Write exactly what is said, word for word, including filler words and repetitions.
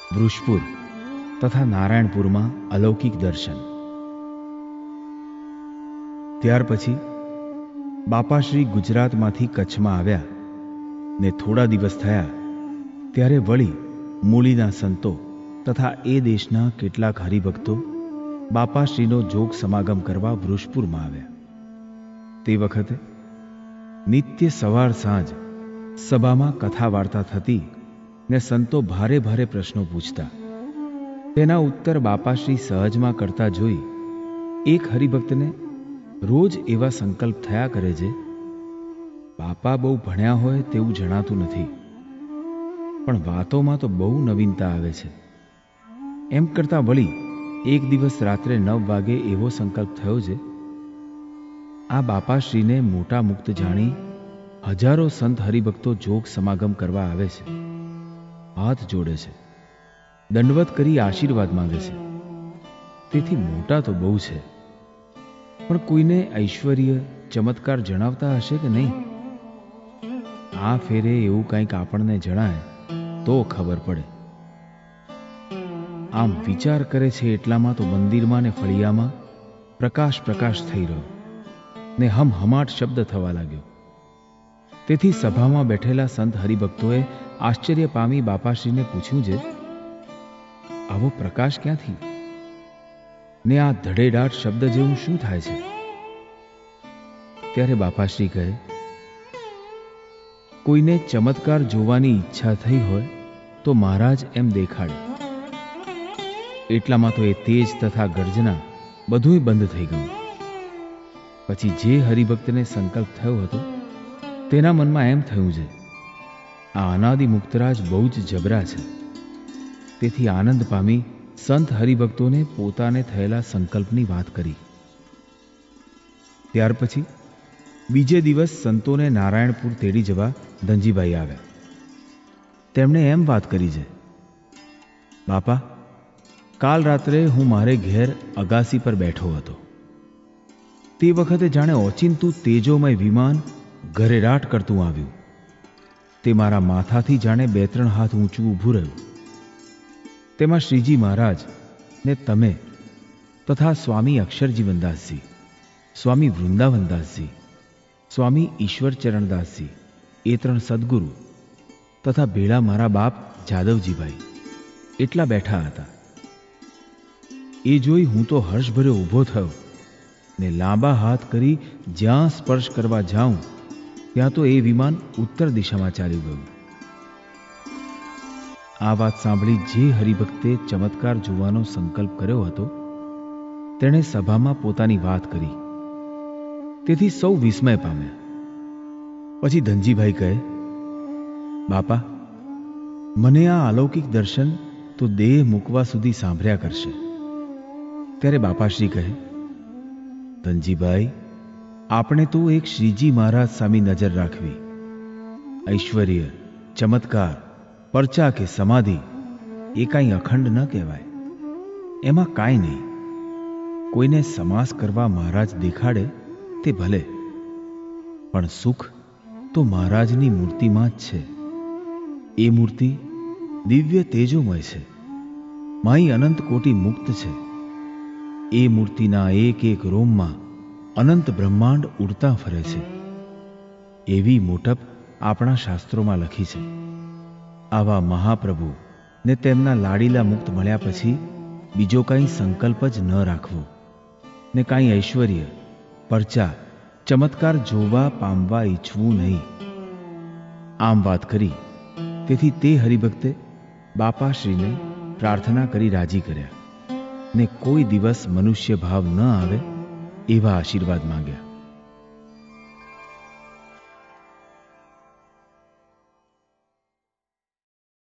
વૃષપુર તથા નારાયણપુરમાં અલૌકિક દર્શન. ત્યાર પછી બાપાશ્રી ગુજરાતમાંથી કચ્છમાં આવ્યા ને થોડા દિવસ થયા ત્યારે વળી મૂળીના સંતો તથા એ દેશના કેટલાક હરિભક્તો બાપાશ્રીનો જોગ સમાગમ કરવા વૃષપુરમાં આવ્યા. તે વખતે નિત્ય સવાર સાંજ સભામાં કથા વાર્તા થતી ને સંતો ભારે ભારે પ્રશ્નો પૂછતા. તેના ઉત્તર બાપાશ્રી સહજમાં કરતા જોઈ એક હરિભક્તને રોજ એવા સંકલ્પ થયા કરે છે, બાપા બહુ ભણ્યા હોય તેવું જણાતું નથી, પણ વાતોમાં તો બહુ નવીનતા આવે છે. એમ કરતા વળી એક દિવસ રાત્રે નવ વાગે એવો સંકલ્પ થયો છે, આ બાપાશ્રીને મોટા મુક્ત જાણી હજારો સંત હરિભક્તો જોગ સમાગમ કરવા આવે છે, હાથ જોડે છે, દંડવત કરી આશીર્વાદ માંગે છે. તેથી મોટા તો બહુ છે, પણ કોઈને ઐશ્વર્ય ચમત્કાર જણાવતા હશે કે નહીં? આ ફેરે એવું કંઈક આપણને જણાય તો ખબર પડે. આમ વિચાર કરે છે એટલામાં તો મંદિરમાં ને ફળિયામાં પ્રકાશ પ્રકાશ થઈ રહ્યો ને હમ હમાટ શબ્દ થવા લાગ્યો. તેથી સભામાં બેઠેલા સંત હરિભક્તોએ આશ્ચર્ય પામી બાપાશ્રીને પૂછ્યું છે, આવો પ્રકાશ ક્યાંથી ને આ ધડેડાટ શબ્દ જેવું શું થાય છે? ત્યારે બાપાશ્રી કહે, કોઈને ચમત્કાર જોવાની ઈચ્છા થઈ હોય તો મહારાજ એમ દેખાડે. એટલામાં તો એ તેજ તથા ગર્જના બધુંય બંધ થઈ ગયું. પછી જે હરિભક્તને સંકલ્પ થયો હતો તેના મનમાં એમ થયું છે, આ અનાદિ મુક્તરાજ બહુ જ જબરા છે. તેથી આનંદ પામી સંત હરિભક્તોને પોતાને થયેલા સંકલ્પની વાત કરી. ત્યાર પછી બીજે દિવસ સંતોને નારાયણપુર તેડી જવા ધનજીભાઈ આવ્યા. તેમણે એમ વાત કરી છે, બાપા, કાલ રાત્રે હું મારે ઘેર અગાસી પર બેઠો હતો. તે વખતે જાણે ઓચિંતું તેજોમય વિમાન ઘરેરાટ કરતું આવ્યું. તે મારા માથાથી જાણે બે ત્રણ હાથ ઊંચું ઊભું રહ્યું. તેમાં શ્રીજી મહારાજ ને તમે તથા સ્વામી અક્ષરજીવનદાસજી, સ્વામી વૃંદાવનદાસજી, સ્વામી ઈશ્વરચરણદાસજી એ ત્રણ સદગુરુ તથા ભેળા મારા બાપ જાદવજીભાઈ એટલા બેઠા હતા. એ જોઈ હું તો હર્ષભર્યો ઊભો થયો ને લાંબા હાથ કરી જ્યાં સ્પર્શ કરવા જાઉં ત્યાં તો એ વિમાન ઉત્તર દિશામાં ચાલ્યું ગયું. આ વાત સાંભળી જે હરિભક્તે ચમત્કાર જોવાનો સંકલ્પ કર્યો હતો તેણે સભામાં પોતાની વાત કરી. તેથી સૌ વિસ્મય પામ્યા. પછી ધનજીભાઈ કહે, બાપા, મને આ અલૌકિક દર્શન તો દેહ મૂકવા સુધી સાંભળ્યા કરશે. ત્યારે બાપાશ્રી કહે, ધનજીભાઈ, આપણે તો એક શ્રીજી મહારાજ સામે નજર રાખવી. ઐશ્વર્ય, ચમત્કાર, પરચા કે સમાધિ એ કાંઈ અખંડ ન કહેવાય. એમાં કાંઈ નહીં. કોઈને સમાસ કરવા મહારાજ દેખાડે તે ભલે, પણ સુખ તો મહારાજની મૂર્તિમાં જ છે. એ મૂર્તિ દિવ્ય તેજોમય છે, માઈ અનંત કોટી મુક્ત છે. એ મૂર્તિના એક એક રોમમાં અનંત બ્રહ્માંડ ઉડતા ફરે છે. એવી મોટપ આપણા શાસ્ત્રોમાં લખી છે. આવા મહાપ્રભુ ને તેમના લાડીલા મુક્ત મળ્યા પછી બીજો કાંઈ સંકલ્પ જ ન રાખવો ને કાંઈ ઐશ્વર્ય, પરચા, ચમત્કાર જોવા પામવા ઈચ્છવું નહીં. આમ વાત કરી. તેથી તે હરિભક્તે બાપાશ્રીને પ્રાર્થના કરી રાજી કર્યા ને કોઈ દિવસ મનુષ્ય ભાવ ન આવે એવા આશીર્વાદ માંગ્યા.